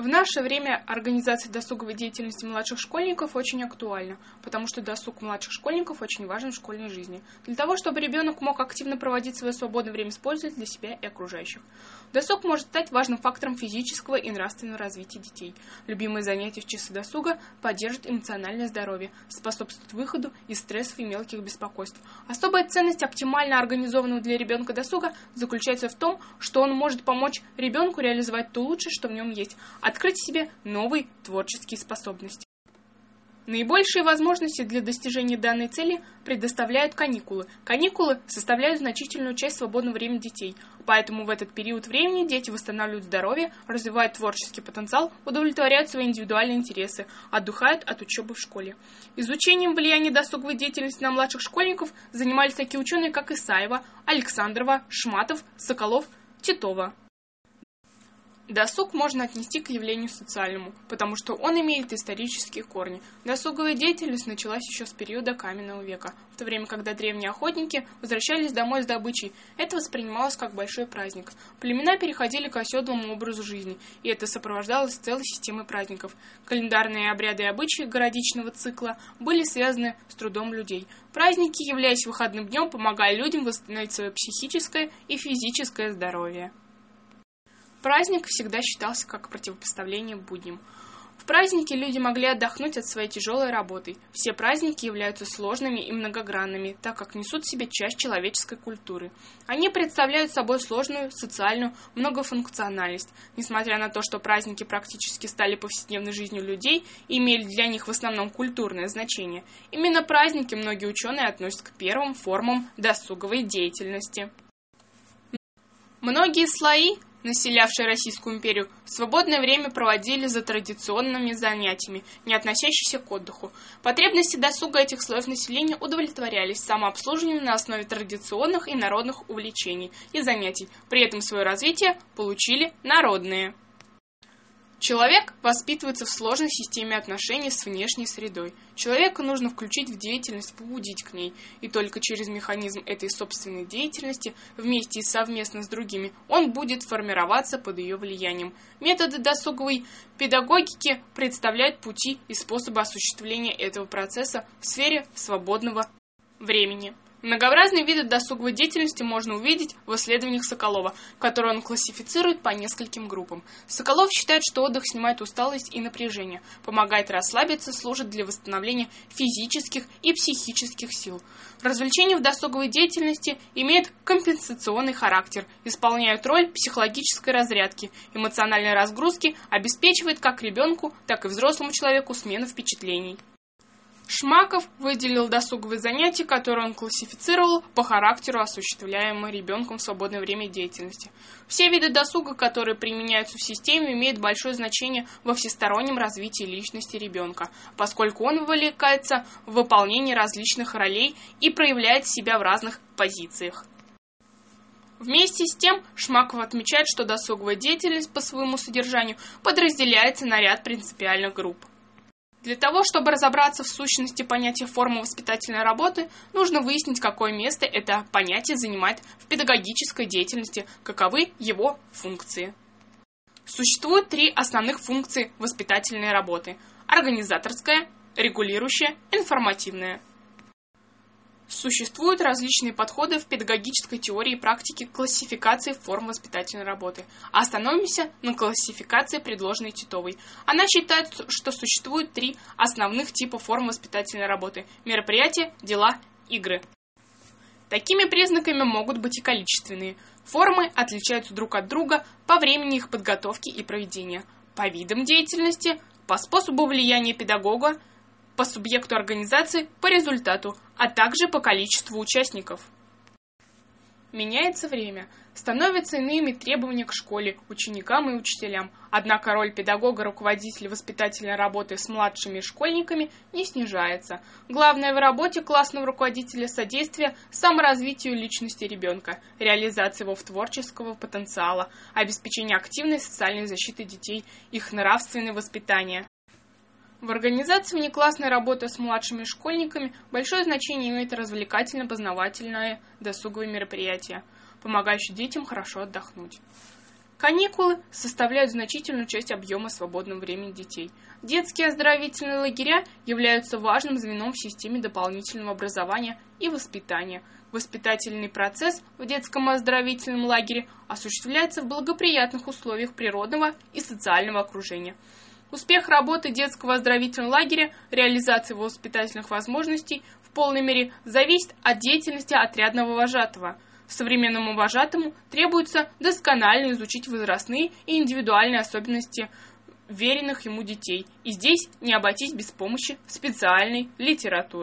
В наше время организация досуговой деятельности младших школьников очень актуальна, потому что досуг младших школьников очень важен в школьной жизни, для того, чтобы ребенок мог активно проводить свое свободное время с пользой для себя и окружающих. Досуг может стать важным фактором физического и нравственного развития детей. Любимые занятия в часы досуга поддержат эмоциональное здоровье, способствуют выходу из стрессов и мелких беспокойств. Особая ценность оптимально организованного для ребенка досуга заключается в том, что он может помочь ребенку реализовать то лучшее, что в нем есть, открыть в себе новые творческие способности. Наибольшие возможности для достижения данной цели предоставляют каникулы. Каникулы составляют значительную часть свободного времени детей, поэтому в этот период времени дети восстанавливают здоровье, развивают творческий потенциал, удовлетворяют свои индивидуальные интересы, отдыхают от учебы в школе. Изучением влияния досуговой деятельности на младших школьников занимались такие ученые, как Исаева, Александрова, Шматов, Соколов, Титова. Досуг можно отнести к явлению социальному, потому что он имеет исторические корни. Досуговая деятельность началась еще с периода каменного века, в то время, когда древние охотники возвращались домой с добычей. Это воспринималось как большой праздник. Племена переходили к оседлому образу жизни, и это сопровождалось целой системой праздников. Календарные обряды и обычаи годичного цикла были связаны с трудом людей. Праздники, являясь выходным днем, помогали людям восстановить свое психическое и физическое здоровье. Праздник всегда считался как противопоставление будням. В праздники люди могли отдохнуть от своей тяжелой работы. Все праздники являются сложными и многогранными, так как несут в себе часть человеческой культуры. Они представляют собой сложную, социальную многофункциональность. Несмотря на то, что праздники практически стали повседневной жизнью людей и имели для них в основном культурное значение, именно праздники многие ученые относят к первым формам досуговой деятельности. Многие слои, населявшие Российскую империю, в свободное время проводили за традиционными занятиями, не относящимися к отдыху. Потребности досуга этих слоев населения удовлетворялись самообслуживанием на основе традиционных и народных увлечений и занятий. При этом свое развитие получили народные. Человек воспитывается в сложной системе отношений с внешней средой. Человека нужно включить в деятельность, побудить к ней, и только через механизм этой собственной деятельности, вместе и совместно с другими, он будет формироваться под ее влиянием. Методы досуговой педагогики представляют пути и способы осуществления этого процесса в сфере свободного времени. Многообразные виды досуговой деятельности можно увидеть в исследованиях Соколова, которые он классифицирует по нескольким группам. Соколов считает, что отдых снимает усталость и напряжение, помогает расслабиться, служит для восстановления физических и психических сил. Развлечения в досуговой деятельности имеют компенсационный характер, исполняют роль психологической разрядки, эмоциональной разгрузки, обеспечивает как ребенку, так и взрослому человеку смену впечатлений. Шмаков выделил досуговые занятия, которые он классифицировал по характеру осуществляемой ребенком в свободное время деятельности. Все виды досуга, которые применяются в системе, имеют большое значение во всестороннем развитии личности ребенка, поскольку он вовлекается в выполнение различных ролей и проявляет себя в разных позициях. Вместе с тем, Шмаков отмечает, что досуговая деятельность по своему содержанию подразделяется на ряд принципиальных групп. Для того, чтобы разобраться в сущности понятия формы воспитательной работы, нужно выяснить, какое место это понятие занимает в педагогической деятельности, каковы его функции. Существует три основных функции воспитательной работы: организаторская, регулирующая, информативная. Существуют различные подходы в педагогической теории и практике классификации форм воспитательной работы. Остановимся на классификации, предложенной Титовой. Она считает, что существует три основных типа форм воспитательной работы: мероприятия, дела, игры. Такими признаками могут быть и количественные. Формы отличаются друг от друга по времени их подготовки и проведения, по видам деятельности, по способу влияния педагога, по субъекту организации, по результату, а также по количеству участников. Меняется время, становятся иными требования к школе, ученикам и учителям, однако роль педагога, руководителя воспитательной работы с младшими школьниками не снижается. Главное в работе классного руководителя — содействие саморазвитию личности ребенка, реализация его творческого потенциала, обеспечение активной социальной защиты детей, их нравственное воспитание. В организации внеклассной работы с младшими школьниками большое значение имеет развлекательно-познавательное досуговые мероприятия, помогающие детям хорошо отдохнуть. Каникулы составляют значительную часть объема свободного времени детей. Детские оздоровительные лагеря являются важным звеном в системе дополнительного образования и воспитания. Воспитательный процесс в детском оздоровительном лагере осуществляется в благоприятных условиях природного и социального окружения. Успех работы детского оздоровительного лагеря, реализация его воспитательных возможностей в полной мере зависит от деятельности отрядного вожатого. Современному вожатому требуется досконально изучить возрастные и индивидуальные особенности веренных ему детей, и здесь не обойтись без помощи специальной литературы.